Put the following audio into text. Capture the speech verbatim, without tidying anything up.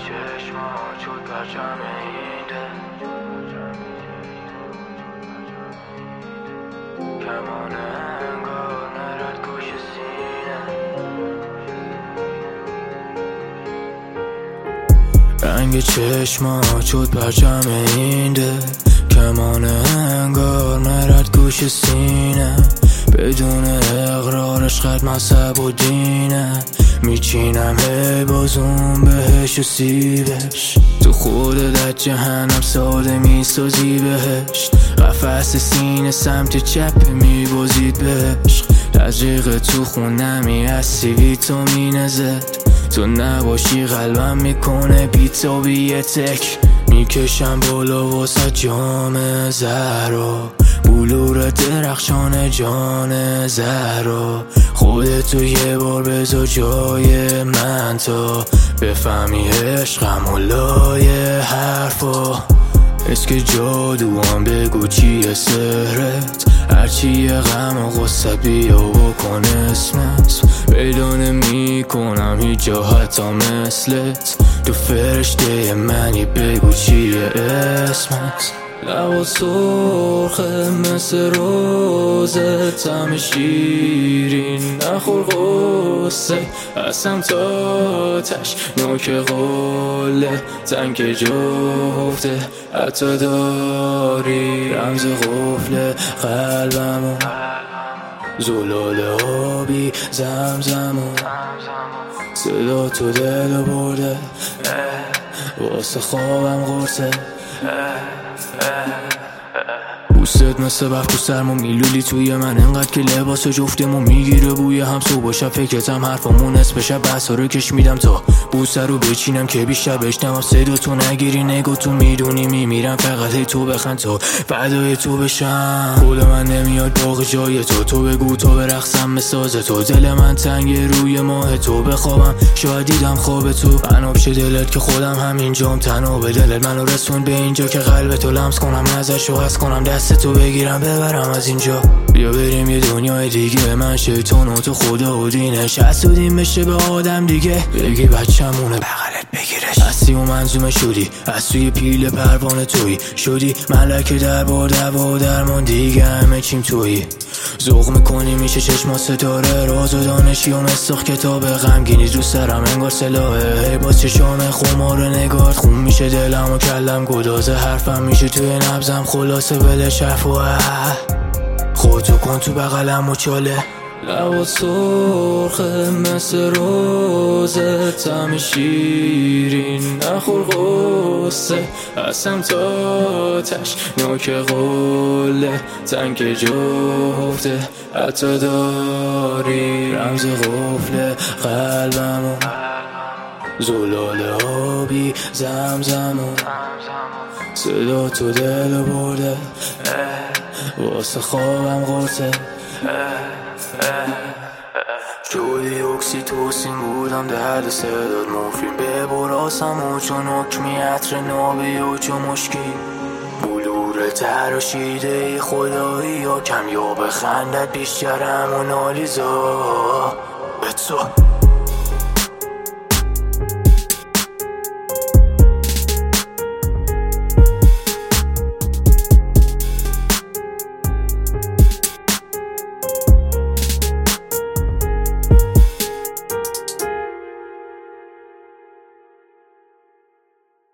چشمات شد پرچم این دل، کمان انگار نرد گوش سینه. رنگ چشمات شد پرچم این دل، کمان انگار نرد گوش سینه. بدون اقرار عشقت مذهب و دینه، میچینم هی بازون بهش و سیبش. تو خودت از جهنم ساده میسازی بهش، قفس سینه سمت چپ میبازید بهش. تزریق تو خونمی از سیوی تو مینزد، تو نباشی قلبم میکنه بیتا بیه تک. میکشم بالا واسه جام زهرا، بلور درخشان جان زهرا. خودتو یه بار بذار جای من تا بفهمی عشقم و لای حرفا. اسک جادو هم بگو چیه سهرت، هرچی یه غم و غصه بیا بکن اسمت. پیدا نمی کنم هیچ جا حتی مثلت، تو فرشته منی بگو چیه اسمت. لبا سرخه مثل روزه، طعم شیرین نخور غصه. هستم تا تش نوک قله، تنگ جفته حتی داری رمز قفل قلبمو. زلال آبی زمزمو، صدا تو دلو برده واسه خوابم قرصه. بوست مثل برف تو سرمو میلولی توی من، انقدر که لباس جفتمو میگیره بوی هم. صبح و شب فکرتم حرفمون نصف شب بحثا رو کش میدم تا بوسه رو بچینم که بیشتر بشنوم صدا تو. نگیری نگو تو میدونی میمیرم فقط هی تو بخند تا فدای تو بشم. خود من نمیاد باقی جای تو، تو بگو تو برقصم مساز تو. دل من تنگ روی ماه تو، بخوابم شاید دیدم خواب تو. بنا بشه دلت که خودم همینجام تنها به دلت منو رسون به اینجا که قلب تو لمس کنم، نظرشو حس کنم، دست تو بگیرم ببرم از اینجا. بیا بریم یه دنیای دیگه، من شیطان و تو خدا و دینش. حسودیم بشه به آدم دیگه، بگی بچه‌مونه بغلت بگیرش. هستی و منظومه شدی از توی پیل پروانه تویی، شدی ملک دربار دوا درمان دیگه همه چیم تویی. ذوق میکنی میشه چشما ستاره، راز و دانشی و مسخ کتاب غمگینی رو سرم انگار سلاحه. هی باز چشام خمار نگارد خون میشه دلم و کلم گدازه. حرفم میشه توی نبزم خلاصه ولش حرف و خودتو کن تو بغلم و چاله. لبا سرخه مثل روزه، طعم شیرین نخور غصه. هستم تا تش نوک قله، تنگ جفته حتی داری رمز قفل قلبمو. زلال آبی زمزمو، صدا تو دلو برده واسه خوابم قرصه. شدی اکسیتوسین بودم درد صداد مفیم، به براسم و چون حکمی عطر نابی و چون مشکی. بلور تراشیده ای خدایی یا کم یا بخندت بیشترم و نالیزا به تو.